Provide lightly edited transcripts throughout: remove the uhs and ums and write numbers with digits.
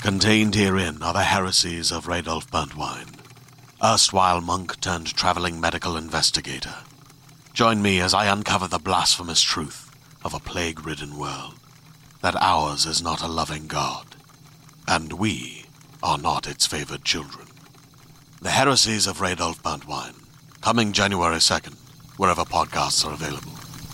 Contained herein are the heresies of Radolf Burntwine, erstwhile monk turned traveling medical investigator. Join me as I uncover the blasphemous truth of a plague-ridden world, that ours is not a loving God, and we are not its favored children. The heresies of Radolf Burntwine, coming January 2nd, wherever podcasts are available.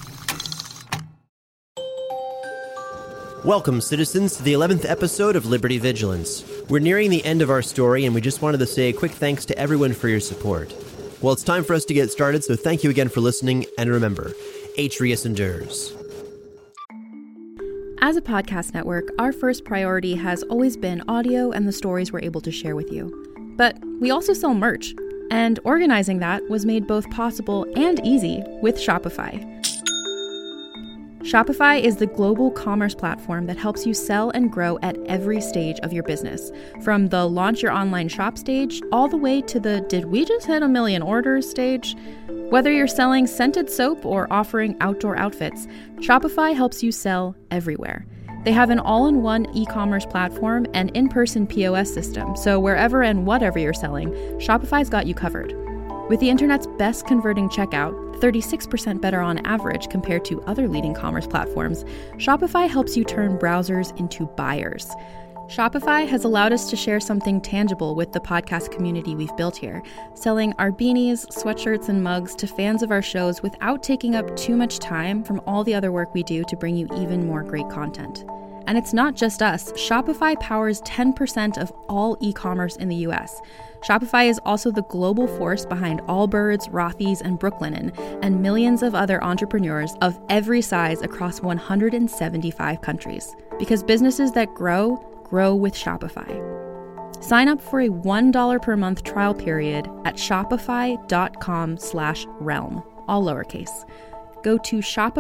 Welcome, citizens, to the 11th episode of Liberty Vigilance. We're nearing the end of our story, and we just wanted to say a quick thanks to everyone for your support. Well, it's time for us to get started, so thank you again for listening, and remember, Atreus endures. As a podcast network, our first priority has always been audio and the stories we're able to share with you. But we also sell merch, and organizing that was made both possible and easy with Shopify. Shopify is the global commerce platform that helps you sell and grow at every stage of your business, from the launch your online shop stage all the way to the did we just hit 1 million orders stage. Whether you're selling scented soap or offering outdoor outfits, Shopify helps you sell everywhere. They have an all-in-one e-commerce platform and in-person POS system, so wherever and whatever you're selling, Shopify's got you covered. With the internet's best converting checkout, 36% better on average compared to other leading commerce platforms, Shopify helps you turn browsers into buyers. Shopify has allowed us to share something tangible with the podcast community we've built here, selling our beanies, sweatshirts, and mugs to fans of our shows without taking up too much time from all the other work we do to bring you even more great content. And it's not just us. Shopify powers 10% of all e-commerce in the US. Shopify is also the global force behind Allbirds, Rothy's, and Brooklinen, and millions of other entrepreneurs of every size across 175 countries. Because businesses that grow with Shopify. Sign up for a $1 per month trial period at shopify.com/realm, all lowercase. Go to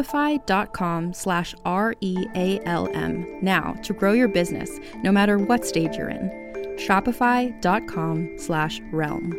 shopify.com/REALM now to grow your business, no matter what stage you're in. Shopify.com/realm.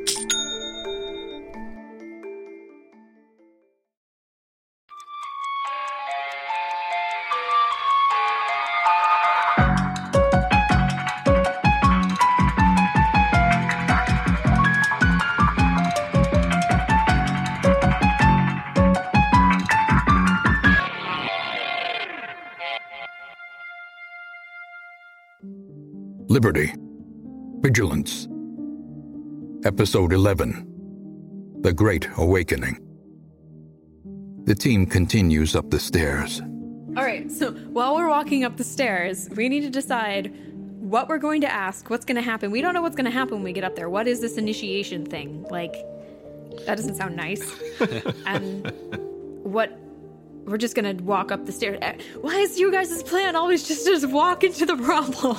Liberty. Vigilance. Episode 11. The Great Awakening. The team continues up the stairs. All right, so while we're walking up the stairs, we need to decide what we're going to ask, what's going to happen. We don't know what's going to happen when we get up there. What is this initiation thing? Like, that doesn't sound nice. And we're just going to walk up the stairs. Why is you guys' plan always just walk into the problem?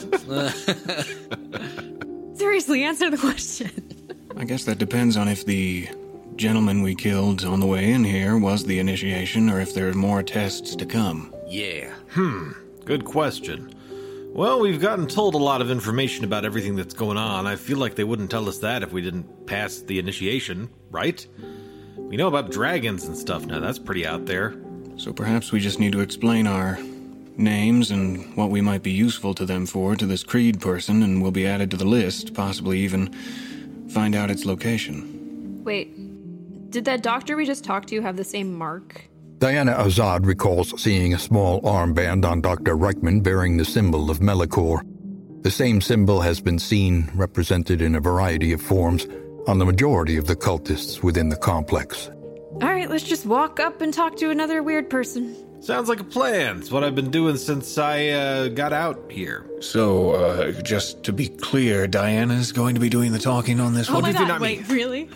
Seriously, answer the question. I guess that depends on if the gentleman we killed on the way in here was the initiation or if there are more tests to come. Yeah. Good question. Well, we've gotten told a lot of information about everything that's going on. I feel like they wouldn't tell us that if we didn't pass the initiation, right? We know about dragons and stuff now. That's pretty out there. So perhaps we just need to explain our names and what we might be useful to them for to this Creed person, and we'll be added to the list, possibly even find out its location. Wait, did that doctor we just talked to have the same mark? Diana Azad recalls seeing a small armband on Dr. Reichman bearing the symbol of Melikor. The same symbol has been seen, represented in a variety of forms, on the majority of the cultists within the complex. All right, let's just walk up and talk to another weird person. Sounds like a plan. It's what I've been doing since I got out here. So, just to be clear, Diana's going to be doing the talking on this one? Oh my god, wait, really?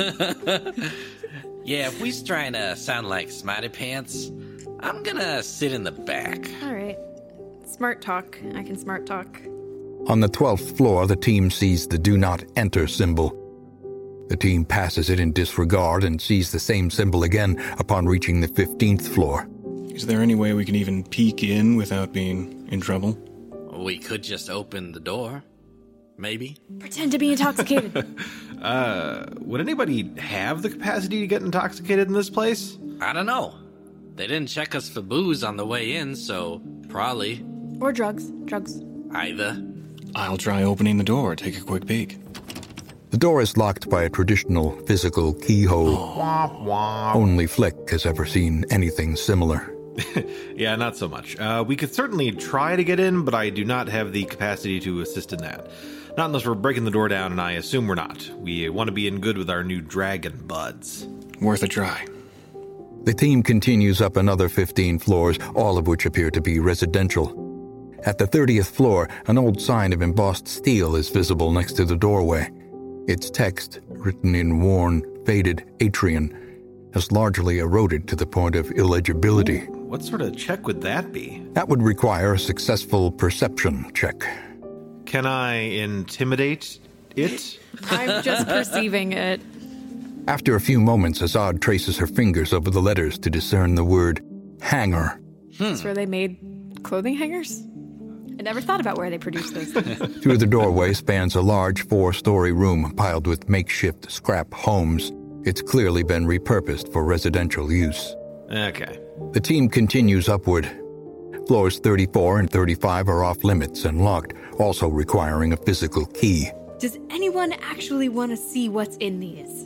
Yeah, if we's trying to sound like Smarty Pants, I'm gonna sit in the back. All right. Smart talk. I can smart talk. On the 12th floor, the team sees the Do Not Enter symbol. The team passes it in disregard and sees the same symbol again upon reaching the 15th floor. Is there any way we can even peek in without being in trouble? We could just open the door. Maybe. Pretend to be intoxicated. Would anybody have the capacity to get intoxicated in this place? I don't know. They didn't check us for booze on the way in, so probably. Or drugs. Drugs. Either. I'll try opening the door, take a quick peek. The door is locked by a traditional physical keyhole. Only Flick has ever seen anything similar. Yeah, not so much. We could certainly try to get in, but I do not have the capacity to assist in that. Not unless we're breaking the door down, and I assume we're not. We want to be in good with our new dragon buds. Worth a try. The team continues up another 15 floors, all of which appear to be residential. At the 30th floor, an old sign of embossed steel is visible next to the doorway. Its text, written in worn, faded Atrian, has largely eroded to the point of illegibility. What sort of check would that be? That would require a successful perception check. Can I intimidate it? I'm just perceiving it. After a few moments, Azad traces her fingers over the letters to discern the word hanger. That's where they made clothing hangers? I never thought about where they produced this. Through the doorway spans a large 4-story room piled with makeshift scrap homes. It's clearly been repurposed for residential use. Okay. The team continues upward. Floors 34 and 35 are off limits and locked, also requiring a physical key. Does anyone actually want to see what's in these?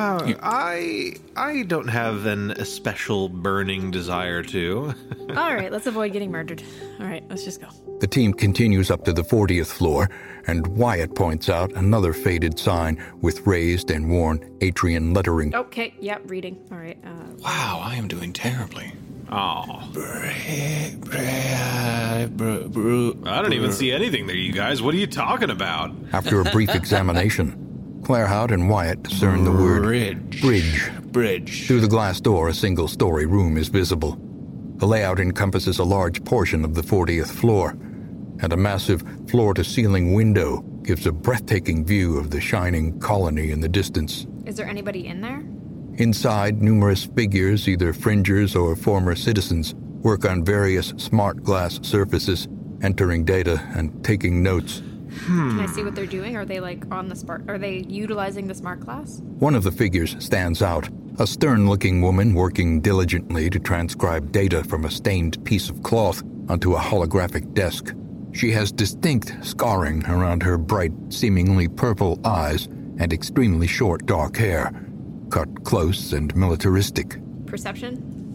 I don't have an especial burning desire to. All right, let's avoid getting murdered. All right, let's just go. The team continues up to the 40th floor, and Wyatt points out another faded sign with raised and worn Atrian lettering. Okay, yep, reading. All right. Wow, I am doing terribly. Oh. I don't even see anything there, you guys. What are you talking about? After a brief examination, Claerhaut and Wyatt discern the word bridge. Through the glass door, a single-story room is visible. The layout encompasses a large portion of the 40th floor, and a massive floor-to-ceiling window gives a breathtaking view of the shining colony in the distance. Is there anybody in there? Inside, numerous figures, either fringers or former citizens, work on various smart glass surfaces, entering data and taking notes. Can I see what they're doing? Are they on the smart? Are they utilizing the smart glass? One of the figures stands out, a stern-looking woman working diligently to transcribe data from a stained piece of cloth onto a holographic desk. She has distinct scarring around her bright, seemingly purple eyes and extremely short dark hair, cut close and militaristic. Perception?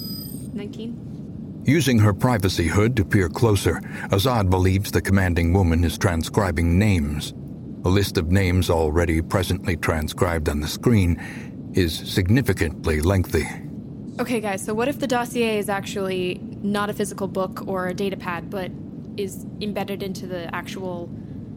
19? Using her privacy hood to peer closer, Azad believes the commanding woman is transcribing names. A list of names already presently transcribed on the screen is significantly lengthy. Okay, guys, so what if the dossier is actually not a physical book or a data pad, but is embedded into the actual,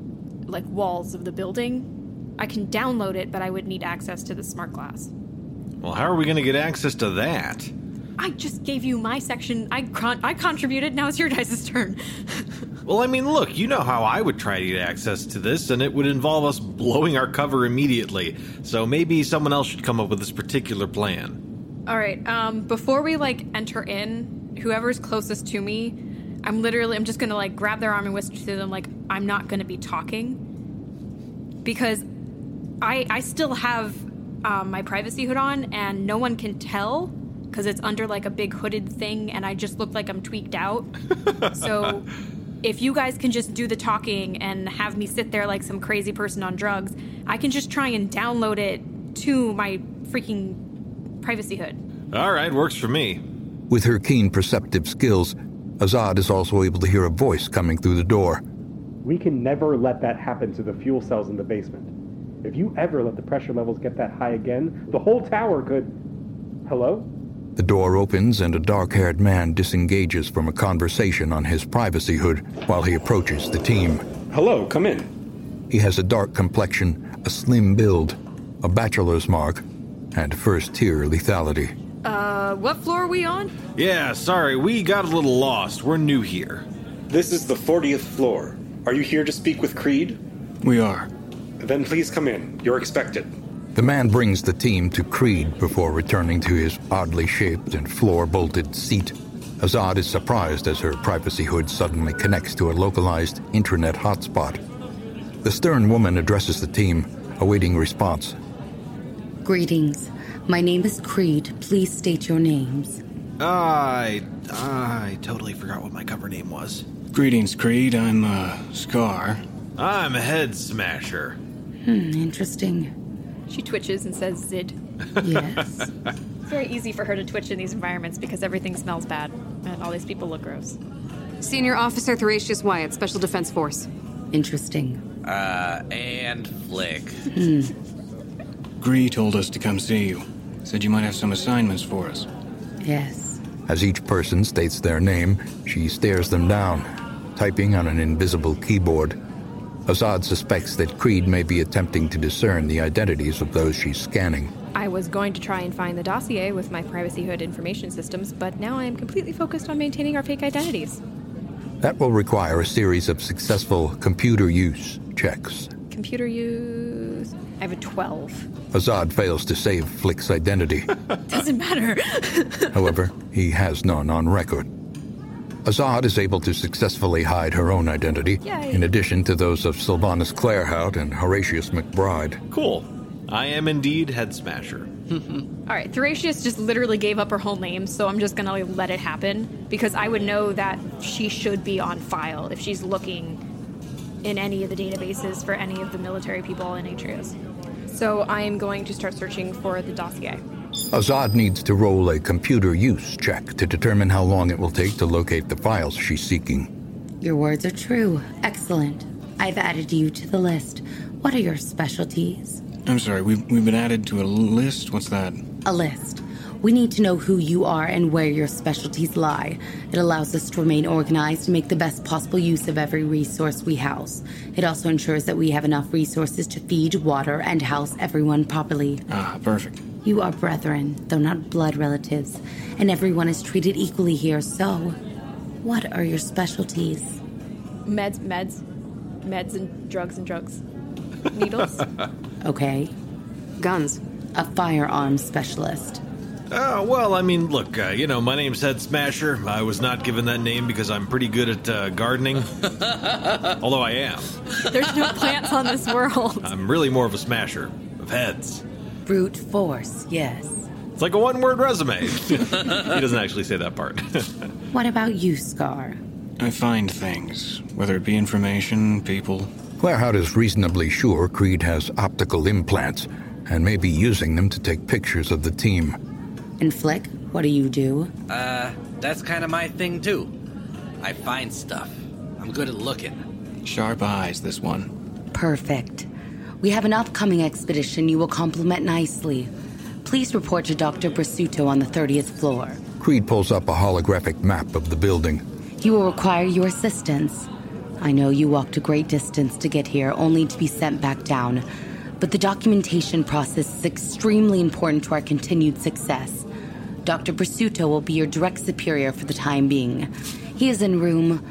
walls of the building? I can download it, but I would need access to the smart glass. Well, how are we going to get access to that? I just gave you my section. I contributed. Now it's your guys' turn. Well, I mean, look, you know how I would try to get access to this, and it would involve us blowing our cover immediately. So maybe someone else should come up with this particular plan. All right. Before we enter in, whoever's closest to me, I'm just gonna grab their arm and whisper to them I'm not gonna be talking, because I still have my privacy hood on, and no one can tell. Because it's under a big hooded thing, and I just look like I'm tweaked out. So if you guys can just do the talking and have me sit there like some crazy person on drugs, I can just try and download it to my freaking privacy hood. All right, works for me. With her keen perceptive skills, Azad is also able to hear a voice coming through the door. We can never let that happen to the fuel cells in the basement. If you ever let the pressure levels get that high again, the whole tower could... Hello? The door opens and a dark-haired man disengages from a conversation on his privacy hood while he approaches the team. Hello, come in. He has a dark complexion, a slim build, a bachelor's mark, and first-tier lethality. What floor are we on? Yeah, sorry, we got a little lost. We're new here. This is the 40th floor. Are you here to speak with Creed? We are. Then please come in. You're expected. The man brings the team to Creed before returning to his oddly shaped and floor-bolted seat. Azad is surprised as her privacy hood suddenly connects to a localized intranet hotspot. The stern woman addresses the team, awaiting response. Greetings. My name is Creed. Please state your names. I totally forgot what my cover name was. Greetings, Creed. I'm, Scar. I'm Head Smasher. Interesting. She twitches and says Zid. Yes. It's very easy for her to twitch in these environments because everything smells bad and all these people look gross. Senior Officer Thracius Wyatt, Special Defense Force. Interesting. And Flick. Gree told us to come see you. Said you might have some assignments for us. Yes. As each person states their name, she stares them down, typing on an invisible keyboard. Azad suspects that Creed may be attempting to discern the identities of those she's scanning. I was going to try and find the dossier with my privacy hood information systems, but now I am completely focused on maintaining our fake identities. That will require a series of successful computer use checks. Computer use... I have a 12. Azad fails to save Flick's identity. Doesn't matter. However, he has none on record. Azad is able to successfully hide her own identity, Yay. in addition to those of Sylvanus Clarehout and Horatius McBride. Cool. I am indeed Head Smasher. All right, Thracius just literally gave up her whole name, so I'm just gonna let it happen because I would know that she should be on file if she's looking in any of the databases for any of the military people in Atreus. So I am going to start searching for the dossier. Azad needs to roll a computer use check to determine how long it will take to locate the files she's seeking. Your words are true. Excellent. I've added you to the list. What are your specialties? I'm sorry, we've been added to a list? What's that? A list. We need to know who you are and where your specialties lie. It allows us to remain organized and make the best possible use of every resource we house. It also ensures that we have enough resources to feed, water, and house everyone properly. Ah, perfect. You are brethren, though not blood relatives, and everyone is treated equally here, so what are your specialties? Meds and drugs. Needles. Okay. Guns. A firearms specialist. Well, I mean, look, my name's Head Smasher. I was not given that name because I'm pretty good at gardening. Although I am. There's no plants on this world. I'm really more of a smasher of heads. Brute force, yes. It's like a one-word resume. He doesn't actually say that part. What about you, Scar? I find things, whether it be information, people. Clarehout is reasonably sure Creed has optical implants and may be using them to take pictures of the team. And Flick, what do you do? That's kind of my thing, too. I find stuff. I'm good at looking. Sharp eyes, this one. Perfect. We have an upcoming expedition you will complement nicely. Please report to Dr. Brasuto on the 30th floor. Creed pulls up a holographic map of the building. He will require your assistance. I know you walked a great distance to get here, only to be sent back down. But the documentation process is extremely important to our continued success. Dr. Brasuto will be your direct superior for the time being. He is in room...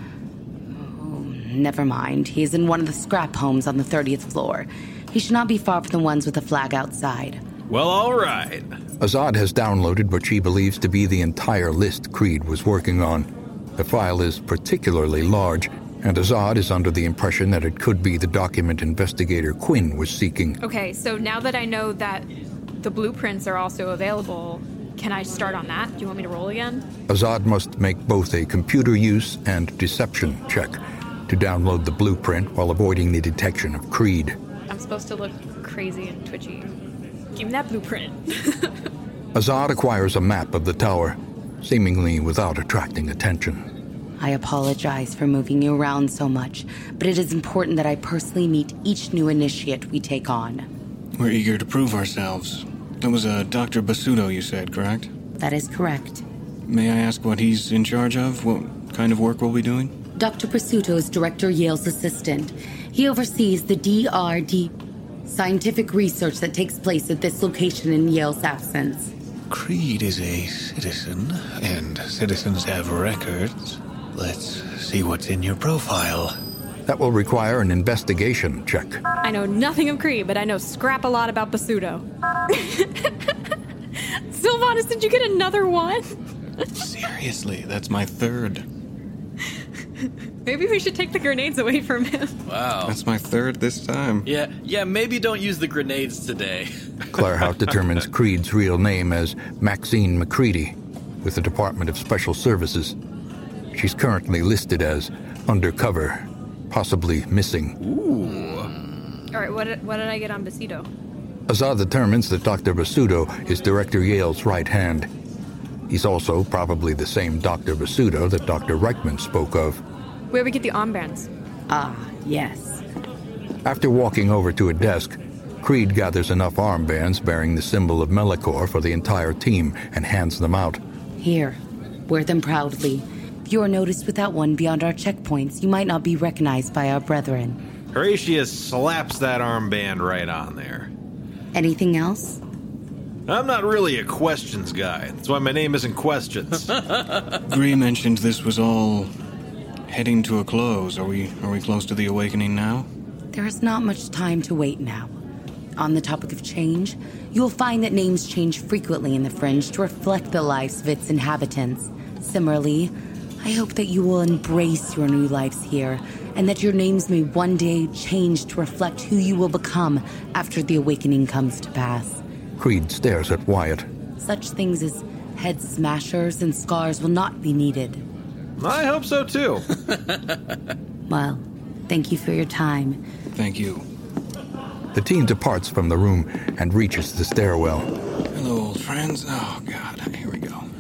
Oh, never mind. He is in one of the scrap homes on the 30th floor. He should not be far from the ones with the flag outside. Well, all right. Azad has downloaded what she believes to be the entire list Creed was working on. The file is particularly large, and Azad is under the impression that it could be the document investigator Quinn was seeking. Okay, so now that I know that the blueprints are also available, can I start on that? Do you want me to roll again? Azad must make both a computer use and deception check to download the blueprint while avoiding the detection of Creed. I'm supposed to look crazy and twitchy. Give me that blueprint. Azad acquires a map of the tower, seemingly without attracting attention. I apologize for moving you around so much, but it is important that I personally meet each new initiate we take on. We're eager to prove ourselves. That was Dr. Basuto, you said, correct? That is correct. May I ask what he's in charge of? What kind of work we'll be doing? Dr. Brasuto is Director Yale's assistant. He oversees the DRD scientific research that takes place at this location in Yale's absence. Creed is a citizen, and citizens have records. Let's see what's in your profile. That will require an investigation check. I know nothing of Creed, but I know scrap a lot about Basuto. Sylvanus, did you get another one? Seriously, that's my third. Maybe we should take the grenades away from him. Wow. That's my third this time. Yeah, maybe don't use the grenades today. Clarehout determines Creed's real name as Maxine McCready with the Department of Special Services. She's currently listed as undercover possibly missing. All right, what did I get on Basido? Azar determines that Dr. Basudo is Director Yale's right hand. He's also probably the same Dr. Basudo that Dr. Reichman spoke of. Where we get the armbands? Ah, yes. After walking over to a desk, Creed gathers enough armbands bearing the symbol of Melikor for the entire team and hands them out. Here, wear them proudly. If you are noticed without one beyond our checkpoints, you might not be recognized by our brethren. Horatius slaps that armband right on there. Anything else? I'm not really a questions guy. That's why my name isn't Questions. Gree mentioned this was all heading to a close. Are we close to the awakening now? There is not much time to wait now. On the topic of change, you'll find that names change frequently in the Fringe to reflect the lives of its inhabitants. Similarly, I hope that you will embrace your new lives here, and that your names may one day change to reflect who you will become after the awakening comes to pass. Creed stares at Wyatt. Such things as head smashers and scars will not be needed. I hope so, too. Well, thank you for your time. Thank you. The team departs from the room and reaches the stairwell. Hello, old friends. Oh, God. Here we go.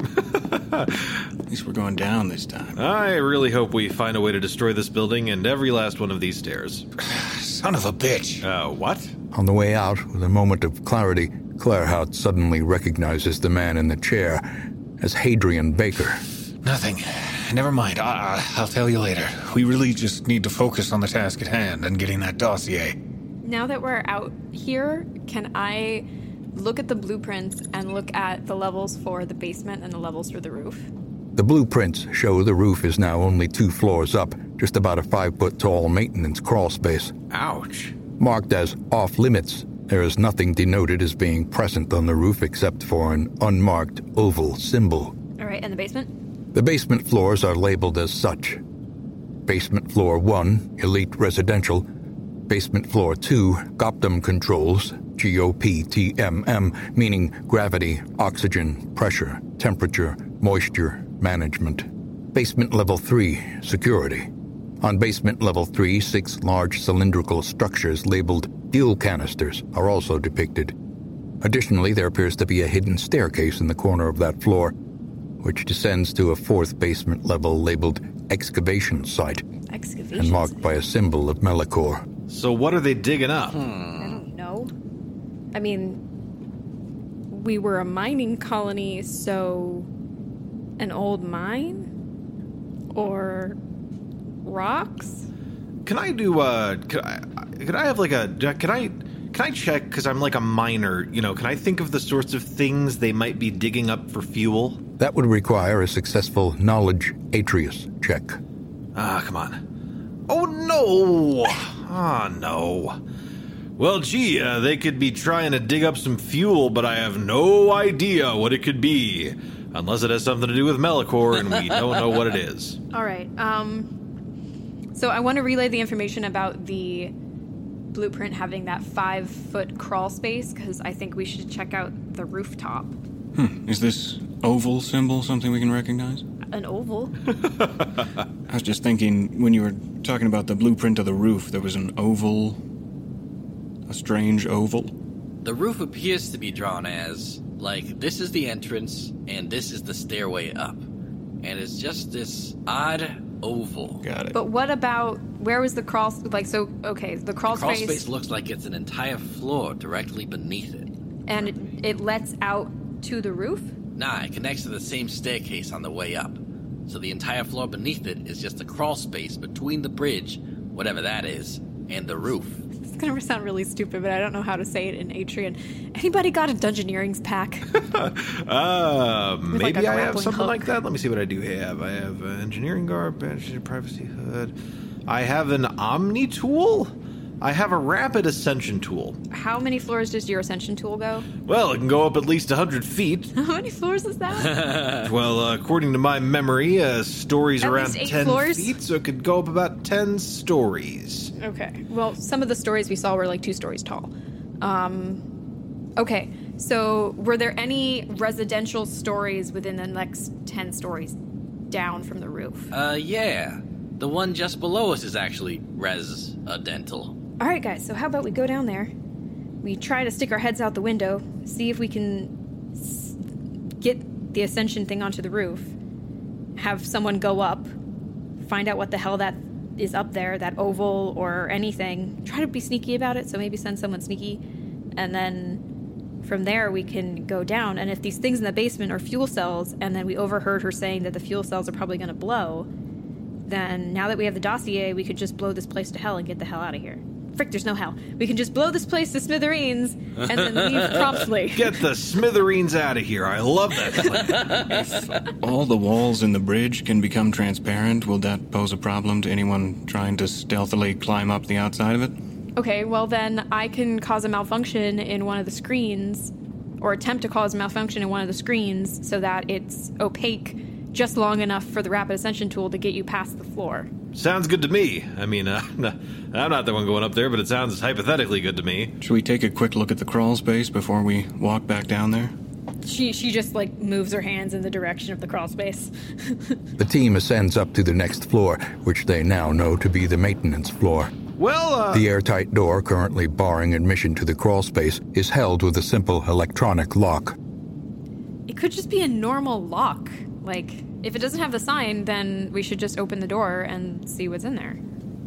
At least we're going down this time. I really hope we find a way to destroy this building and every last one of these stairs. Son of a bitch. What? On the way out, with a moment of clarity, Claerhaut suddenly recognizes the man in the chair as Hadrian Baker. Nothing. Never mind. I'll tell you later. We really just need to focus on the task at hand and getting that dossier. Now that we're out here, can I look at the blueprints and look at the levels for the basement and the levels for the roof? The blueprints show the roof is now only 2 floors up, just about a 5-foot-tall maintenance crawl space. Ouch. Marked as off-limits, there is nothing denoted as being present on the roof except for an unmarked oval symbol. All right, and the basement? The basement floors are labeled as such. Basement Floor 1, Elite Residential. Basement Floor 2, Goptum Controls, GOPTMM, meaning Gravity, Oxygen, Pressure, Temperature, Moisture, Management. Basement Level 3, Security. On Basement Level 3, 6 large cylindrical structures labeled fuel canisters are also depicted. Additionally, there appears to be a hidden staircase in the corner of that floor, which descends to a 4th basement level labeled Excavation Site, and marked by a symbol of Melikor. So what are they digging up? I don't know. I mean, we were a mining colony, so an old mine? Or rocks? Can I do, can I check, because I'm like a miner, can I think of the sorts of things they might be digging up for fuel? That would require a successful Knowledge Atreus check. Come on. Oh, no! No. Well, gee, they could be trying to dig up some fuel, but I have no idea what it could be. Unless it has something to do with Melikor, and we don't know what it is. All right, so I want to relay the information about the blueprint having that 5-foot crawl space, because I think we should check out the rooftop. Is this oval symbol something we can recognize? An oval? I was just thinking, when you were talking about the blueprint of the roof, there was an oval, a strange oval. The roof appears to be drawn as, this is the entrance, and this is the stairway up. And it's just this odd oval. Got it. But what about, where was the crawl, the crawl space... The crawl space looks like it's an entire floor directly beneath it. And it lets out to the roof? Nah, it connects to the same staircase on the way up. So the entire floor beneath it is just a crawl space between the bridge, whatever that is, and the roof. It's gonna sound really stupid, but I don't know how to say it in Atrian. Anybody got a Dungeoneering's pack? Maybe I have something like that. Let me see what I do have. I have engineering garb, privacy hood. I have an Omni tool. I have a rapid ascension tool. How many floors does your ascension tool go? Well, it can go up at least 100 feet. How many floors is that? Well, according to my memory, stories at around 10 floors? Feet, so it could go up about 10 stories. Okay. Well, some of the stories we saw were 2 stories tall. Okay. So, were there any residential stories within the next 10 stories down from the roof? Yeah. The one just below us is actually residential. All right, guys, so how about we go down there? We try to stick our heads out the window, see if we can get the ascension thing onto the roof, have someone go up, find out what the hell that is up there, that oval or anything. Try to be sneaky about it, so maybe send someone sneaky. And then from there we can go down. And if these things in the basement are fuel cells, and then we overheard her saying that the fuel cells are probably going to blow, then now that we have the dossier, we could just blow this place to hell and get the hell out of here. Frick, there's no hell. We can just blow this place to smithereens and then leave promptly. Get the smithereens out of here. I love that plan. If all the walls in the bridge can become transparent, will that pose a problem to anyone trying to stealthily climb up the outside of it? Okay, well then I can cause a malfunction in one of the screens, or attempt to cause a malfunction in one of the screens so that it's opaque just long enough for the rapid ascension tool to get you past the floor. Sounds good to me. I mean, I'm not the one going up there, but it sounds hypothetically good to me. Should we take a quick look at the crawl space before we walk back down there? She just, moves her hands in the direction of the crawl space. The team ascends up to the next floor, which they now know to be the maintenance floor. Well, The airtight door currently barring admission to the crawl space is held with a simple electronic lock. It could just be a normal lock. If it doesn't have the sign, then we should just open the door and see what's in there.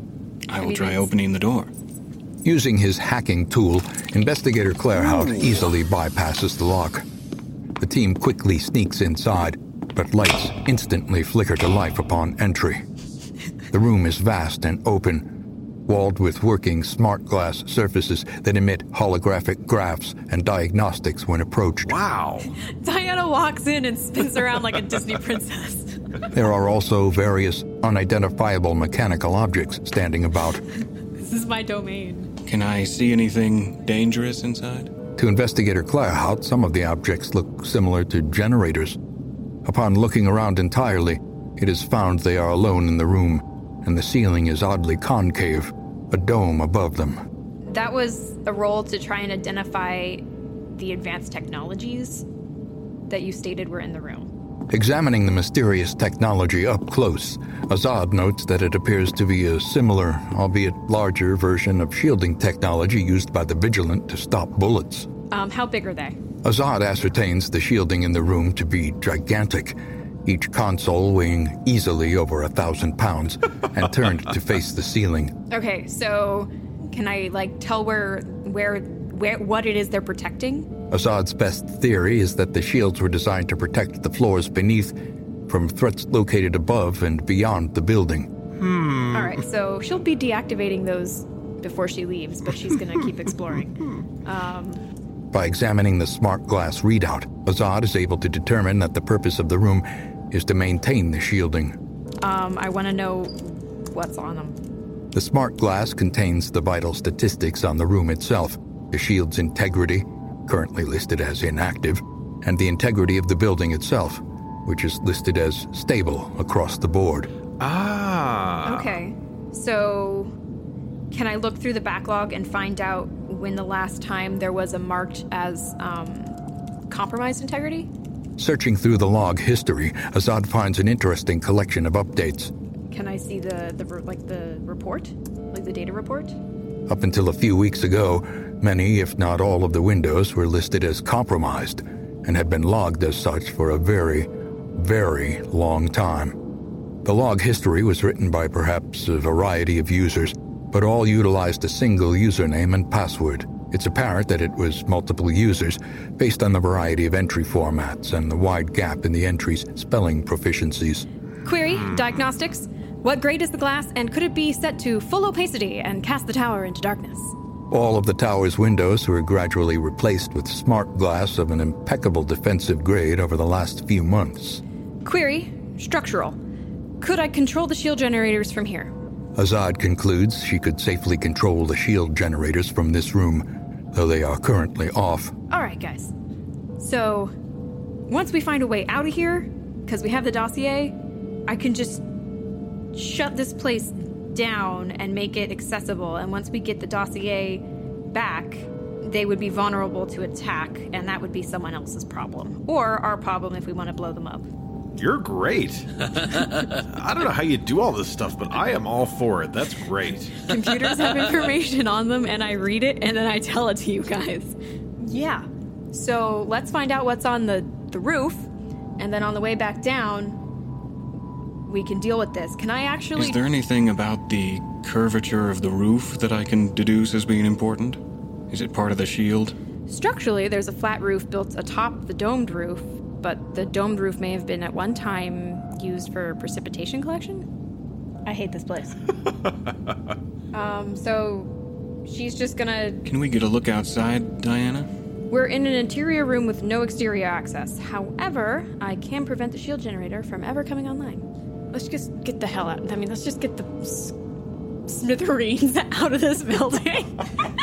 I will try opening the door. Using his hacking tool, Investigator Claerhaut easily bypasses the lock. The team quickly sneaks inside, but lights instantly flicker to life upon entry. The room is vast and open, walled with working smart glass surfaces that emit holographic graphs and diagnostics when approached. Wow! Diana walks in and spins around like a Disney princess. There are also various unidentifiable mechanical objects standing about. This is my domain. Can I see anything dangerous inside? To Investigator Claerhaut, some of the objects look similar to generators. Upon looking around entirely, it is found they are alone in the room, and the ceiling is oddly concave, a dome above them. That was a roll to try and identify the advanced technologies that you stated were in the room. Examining the mysterious technology up close, Azad notes that it appears to be a similar, albeit larger, version of shielding technology used by the Vigilant to stop bullets. How big are they? Azad ascertains the shielding in the room to be gigantic, each console weighing easily over 1,000 pounds, and turned to face the ceiling. Okay, so can I tell where what it is they're protecting? Azad's best theory is that the shields were designed to protect the floors beneath from threats located above and beyond the building. All right, so she'll be deactivating those before she leaves, but she's going to keep exploring. By examining the smart glass readout, Azad is able to determine that the purpose of the room is to maintain the shielding. I want to know what's on them. The smart glass contains the vital statistics on the room itself, the shield's integrity, currently listed as inactive, and the integrity of the building itself, which is listed as stable across the board. Ah. Okay, so can I look through the backlog and find out when the last time there was a marked as compromised integrity? Searching through the log history, Azad finds an interesting collection of updates. Can I see the report? The data report? Up until a few weeks ago, many, if not all of the windows were listed as compromised and had been logged as such for a very, very long time. The log history was written by perhaps a variety of users, but all utilized a single username and password. It's apparent that it was multiple users based on the variety of entry formats and the wide gap in the entries' spelling proficiencies. Query, diagnostics. What grade is the glass, and could it be set to full opacity and cast the tower into darkness? All of the tower's windows were gradually replaced with smart glass of an impeccable defensive grade over the last few months. Query, structural. Could I control the shield generators from here? Azad concludes she could safely control the shield generators from this room, though they are currently off. All right, guys. So, once we find a way out of here, because we have the dossier, I can just shut this place down and make it accessible. And once we get the dossier back, they would be vulnerable to attack, and that would be someone else's problem. Or our problem if we want to blow them up. You're great. I don't know how you do all this stuff, but I am all for it. That's great. Computers have information on them, and I read it, and then I tell it to you guys. Yeah. So let's find out what's on the roof, and then on the way back down, we can deal with this. Can I actually... Is there anything about the curvature of the roof that I can deduce as being important? Is it part of the shield? Structurally, there's a flat roof built atop the domed roof, but the domed roof may have been at one time used for precipitation collection? I hate this place. So she's just gonna... Can we get a look outside, Diana? We're in an interior room with no exterior access. However, I can prevent the shield generator from ever coming online. Let's just get the hell out. I mean, let's just get the smithereens out of this building.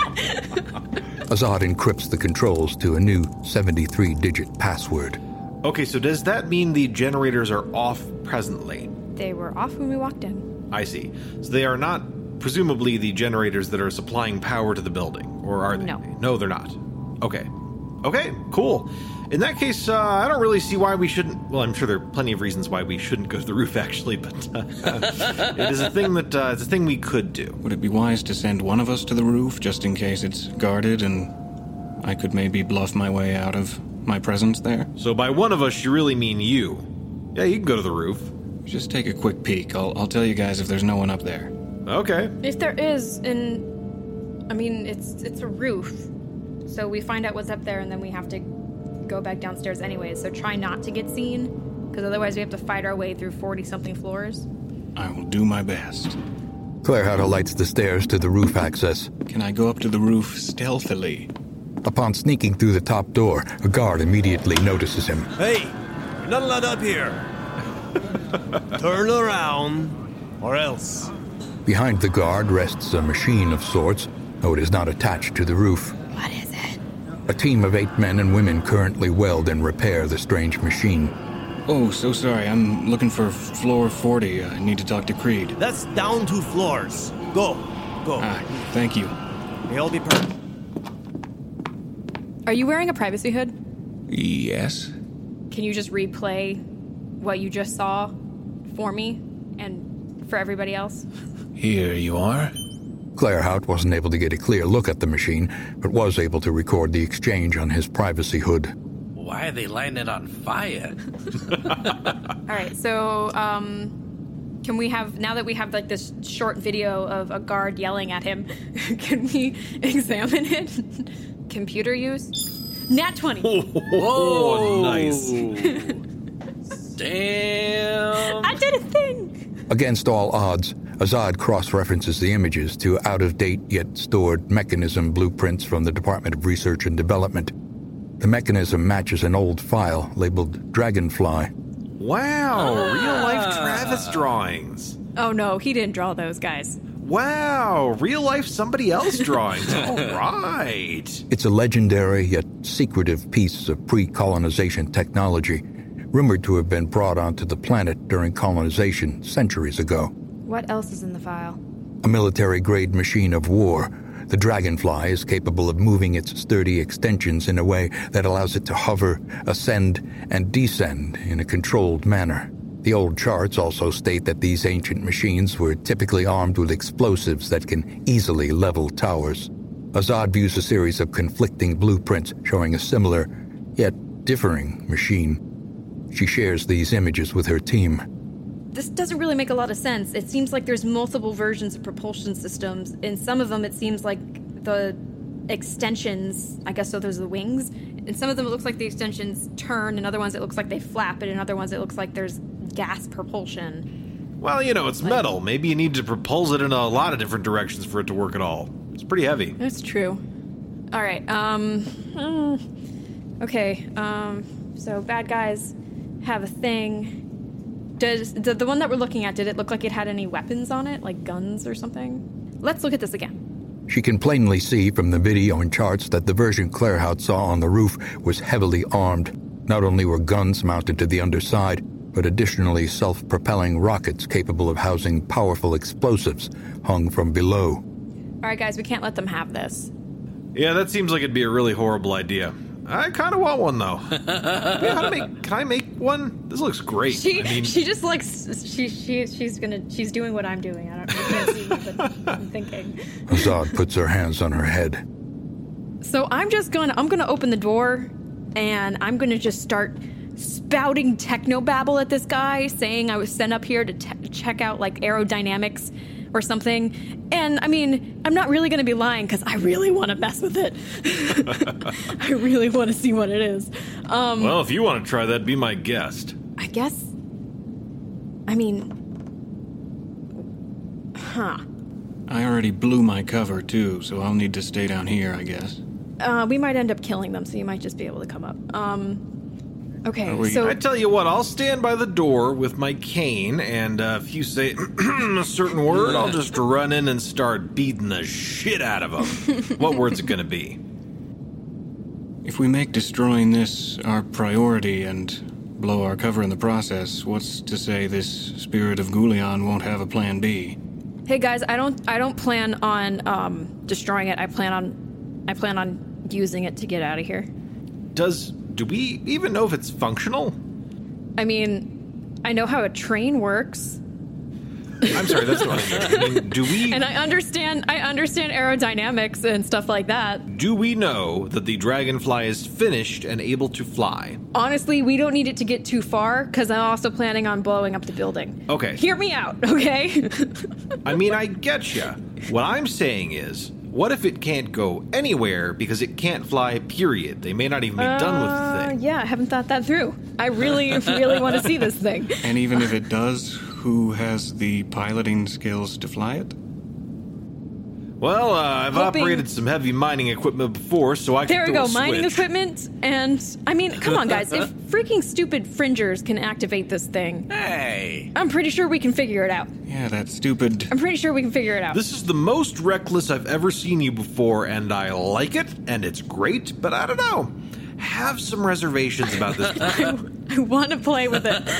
Azad encrypts the controls to a new 73-digit password. Okay, so does that mean the generators are off presently? They were off when we walked in. I see. So they are not, presumably, the generators that are supplying power to the building, or are they? No. No, they're not. Okay, cool. In that case, I don't really see why we shouldn't... Well, I'm sure there are plenty of reasons why we shouldn't go to the roof, actually, but it is a thing that it's a thing we could do. Would it be wise to send one of us to the roof just in case it's guarded and I could maybe bluff my way out of my presence there? So by one of us, you really mean you. Yeah, you can go to the roof. Just take a quick peek. I'll tell you guys if there's no one up there. Okay. If there is, it's a roof. So we find out what's up there, and then we have to go back downstairs anyways. So try not to get seen, because otherwise we have to fight our way through 40-something floors. I will do my best. Claerhaut lights the stairs to the roof access. Can I go up to the roof stealthily? Upon sneaking through the top door, a guard immediately notices him. Hey, you're not allowed up here. Turn around, or else. Behind the guard rests a machine of sorts, though it is not attached to the roof. What is it? A team of 8 men and women currently weld and repair the strange machine. Oh, so sorry. I'm looking for floor 40. I need to talk to Creed. That's down 2 floors. Go. Thank you. May all be perfect. Are you wearing a privacy hood? Yes. Can you just replay what you just saw for me and for everybody else? Here you are. Claerhaut wasn't able to get a clear look at the machine, but was able to record the exchange on his privacy hood. Why are they lighting it on fire? All right, so can we have, now that we have like this short video of a guard yelling at him, can we examine it? Computer use? Nat 20. Whoa, nice. Damn. I did a thing. Against all odds, Azad cross-references the images to out-of-date yet stored mechanism blueprints from the Department of Research and Development. The mechanism matches an old file labeled Dragonfly. Wow, real-life Travis drawings. Oh no, he didn't draw those guys. Wow, real-life somebody else drawings. All right. It's a legendary yet secretive piece of pre-colonization technology, rumored to have been brought onto the planet during colonization centuries ago. What else is in the file? A military-grade machine of war, the Dragonfly is capable of moving its sturdy extensions in a way that allows it to hover, ascend, and descend in a controlled manner. The old charts also state that these ancient machines were typically armed with explosives that can easily level towers. Azad views a series of conflicting blueprints showing a similar, yet differing machine. She shares these images with her team. This doesn't really make a lot of sense. It seems like there's multiple versions of propulsion systems. In some of them, it seems like the extensions, I guess so those are the wings. In some of them, it looks like the extensions turn. In other ones, it looks like they flap. And in other ones, it looks like there's gas propulsion. Well, it's metal. Maybe you need to propulse it in a lot of different directions for it to work at all. It's pretty heavy. That's true. All right. Okay. So bad guys have a thing. Does the one that we're looking at, did it look like it had any weapons on it, like guns or something? Let's look at this again. She can plainly see from the video and charts that the version Claerhaut saw on the roof was heavily armed. Not only were guns mounted to the underside, but additionally self-propelling rockets capable of housing powerful explosives hung from below. All right, guys, we can't let them have this. Yeah, that seems like it'd be a really horrible idea. I kind of want one, though. Can I make one? This looks great. She just likes she's doing what I'm doing. You can't see me, but I'm thinking. Azad puts her hands on her head. So I'm gonna open the door, and I'm gonna just start spouting technobabble at this guy, saying I was sent up here to check out like aerodynamics or something. And I mean, I'm not really going to be lying because I really want to mess with it. I really want to see what it is. Well, if you want to try that, be my guest. I guess. I mean, I already blew my cover too, so I'll need to stay down here, I guess. We might end up killing them, so you might just be able to come up. Okay, so... I tell you what, I'll stand by the door with my cane, and if you say a certain word, I'll just run in and start beating the shit out of them. What word's it gonna be? If we make destroying this our priority and blow our cover in the process, what's to say this spirit of Goulion won't have a plan B? Hey guys, I don't plan on destroying it. I plan on using it to get out of here. Do we even know if it's functional? I mean, I know how a train works. I'm sorry, that's what I mean. Do we... And I understand aerodynamics and stuff like that. Do we know that the Dragonfly is finished and able to fly? Honestly, we don't need it to get too far, because I'm also planning on blowing up the building. Okay. Hear me out, okay? I mean, I get ya. What I'm saying is, what if it can't go anywhere because it can't fly, period? They may not even be done with the thing. Yeah, I haven't thought that through. I really, really want to see this thing. And even if it does, who has the piloting skills to fly it? Well, I've operated some heavy mining equipment before, so I can There we throw go, a mining switch. equipment, and, I mean, come on, guys. If freaking stupid fringers can activate this thing... Hey! I'm pretty sure we can figure it out. Yeah, that stupid... I'm pretty sure we can figure it out. This is the most reckless I've ever seen you before, and I like it, and it's great, but I don't know. Have some reservations about this. I want to play with it.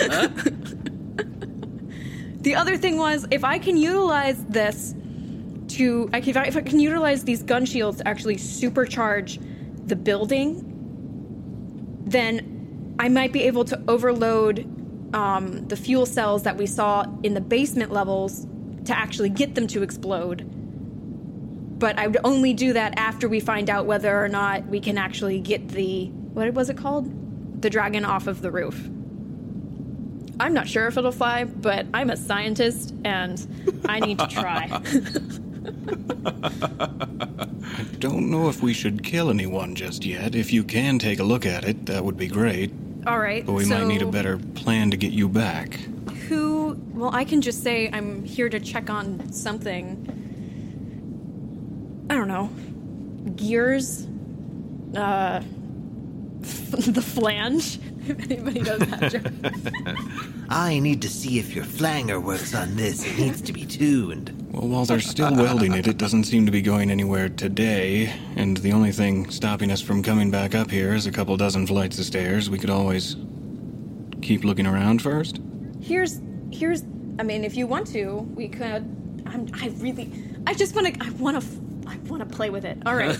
The other thing was, if I can utilize this if I can utilize these gun shields to actually supercharge the building, then I might be able to overload the fuel cells that we saw in the basement levels to actually get them to explode. But I would only do that after we find out whether or not we can actually get what was it called? The dragon off of the roof. I'm not sure if it'll fly, but I'm a scientist and I need to try. I don't know if we should kill anyone just yet. If you can take a look at it, that would be great. All right. But we might need a better plan to get you back. Well, I can just say I'm here to check on something. I don't know. Gears? The flange? If anybody knows that joke. I need to see if your flanger works on this. It needs to be tuned. Well, while they're still welding it, it doesn't seem to be going anywhere today, and the only thing stopping us from coming back up here is a couple dozen flights of stairs. We could always keep looking around first. Here's I mean, if you want to, we could. I want to play with it. All right.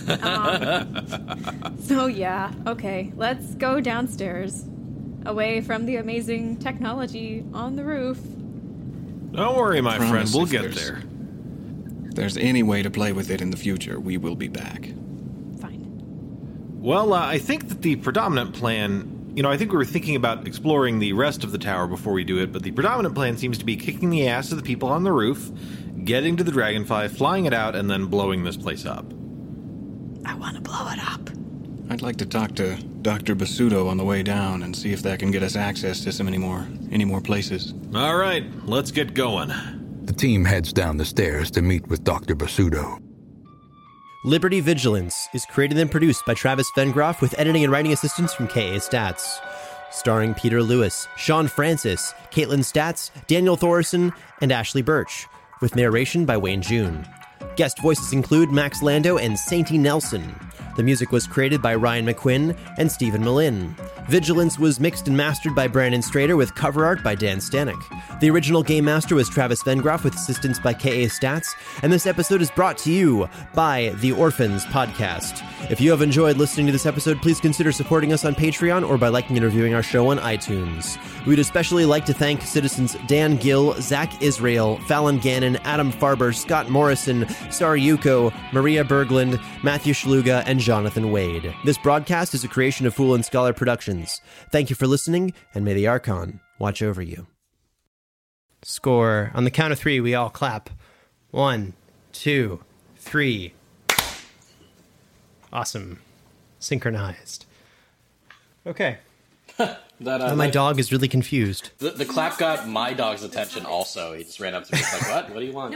So yeah, okay. Let's go downstairs, away from the amazing technology on the roof. Don't worry, my friend. We'll get there. If there's any way to play with it in the future, we will be back. Fine. Well, I think that the predominant plan... I think we were thinking about exploring the rest of the tower before we do it, but the predominant plan seems to be kicking the ass of the people on the roof, getting to the Dragonfly, flying it out, and then blowing this place up. I want to blow it up. I'd like to talk to Dr. Basuto on the way down and see if that can get us access to any more places. All right, let's get going. The team heads down the stairs to meet with Dr. Basuto. Liberty Vigilance is created and produced by Travis Vengroff with editing and writing assistance from K.A. Stats. Starring Peter Lewis, Sean Francis, Caitlin Stats, Daniel Thorson, and Ashley Birch, with narration by Wayne June. Guest voices include Max Lando and Sainty Nelson. The music was created by Ryan McQuinn and Stephen Malin. Vigilance was mixed and mastered by Brandon Strader with cover art by Dan Stanek. The original Game Master was Travis Vengroff with assistance by K.A. Stats, and this episode is brought to you by The Orphans Podcast. If you have enjoyed listening to this episode, please consider supporting us on Patreon or by liking and reviewing our show on iTunes. We'd especially like to thank citizens Dan Gill, Zach Israel, Fallon Gannon, Adam Farber, Scott Morrison, Sari Yuko, Maria Berglund, Matthew Schluga, and Jonathan Wade. This broadcast is a creation of Fool and Scholar Productions. Thank you for listening, and may the Archon watch over you. Score. On the count of 3, we all clap. 1, 2, 3. Awesome. Synchronized. Okay. My dog is really confused. The clap got my dog's attention also. He just ran up to me like, what? What do you want?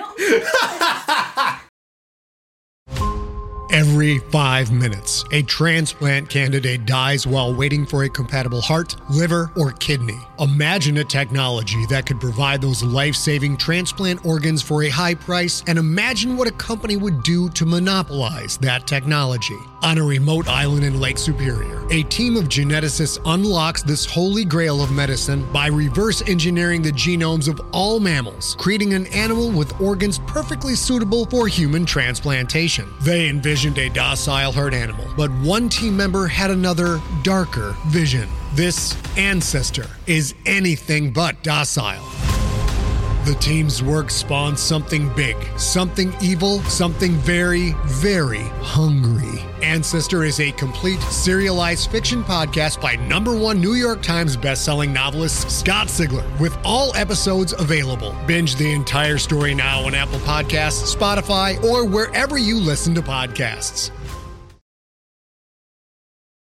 Every 5 minutes, a transplant candidate dies while waiting for a compatible heart, liver, or kidney. Imagine a technology that could provide those life-saving transplant organs for a high price, and imagine what a company would do to monopolize that technology. On a remote island in Lake Superior, a team of geneticists unlocks this holy grail of medicine by reverse engineering the genomes of all mammals, creating an animal with organs perfectly suitable for human transplantation. They envisioned a docile herd animal, but one team member had another, darker vision. This ancestor is anything but docile. The team's work spawned something big, something evil, something very, very hungry. Ancestor is a complete serialized fiction podcast by #1 New York Times bestselling novelist Scott Sigler, with all episodes available. Binge the entire story now on Apple Podcasts, Spotify, or wherever you listen to podcasts.